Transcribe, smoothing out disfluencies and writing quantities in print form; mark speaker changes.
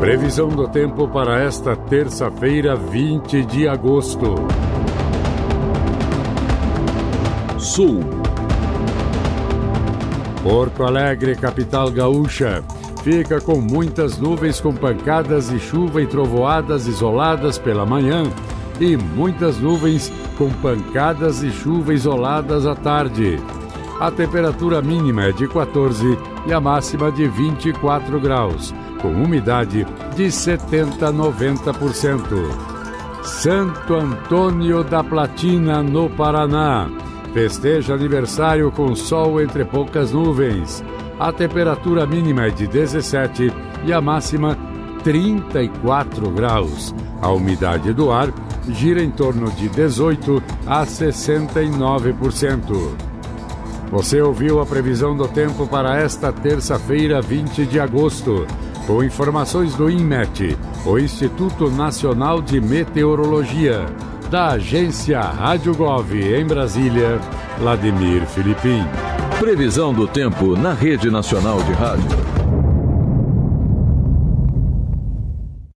Speaker 1: Previsão do tempo para esta terça-feira, 20 de agosto. Sul. Porto Alegre, capital gaúcha, fica com muitas nuvens com pancadas de chuva e trovoadas isoladas pela manhã e muitas nuvens com pancadas de chuva isoladas à tarde. A temperatura mínima é de 14 e a máxima de 24 graus, com umidade de 70% a 90%. Santo Antônio da Platina, no Paraná. Festeja aniversário com sol entre poucas nuvens. A temperatura mínima é de 17 e a máxima 34 graus. A umidade do ar gira em torno de 18 a 69%. Você ouviu a previsão do tempo para esta terça-feira, 20 de agosto, com informações do INMET, o Instituto Nacional de Meteorologia, da agência Rádio Gov em Brasília, Vladimir Filipim.
Speaker 2: Previsão do tempo na Rede Nacional de Rádio.